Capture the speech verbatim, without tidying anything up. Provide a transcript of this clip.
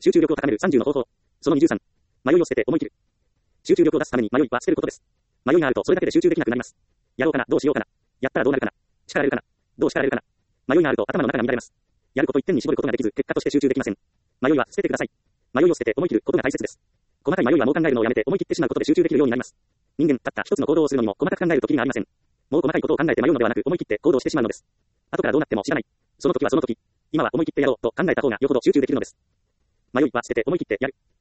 集中力を高めるさんじゅうの方法。そのにじゅうさん。迷いを捨てて思い切る。集中力を出すために迷いは捨てることです。迷いがあるとそれだけで集中できなくなります。やろうかな、どうしようかな。やったらどうなるかな。力いるかな。どう力いるかな。迷いがあると頭の中が乱れます。やること一点に絞ることができず、結果として集中できません。迷いは捨ててください。迷いを捨てて思い切ることが大切です。細かい迷いはもう考えるのをやめて思い切ってしまうことで集中できるようになります。人間、たった一つの行動をするのにも細かく考えるときりがありません。もう細かいことを考えて迷うのではなく思い切って行動してしまうのです。後からどうなっても知らない。その時はその時。今は思い切ってやろうと考えた方がよほど集中できるのです。迷いは捨てて思い切ってやる。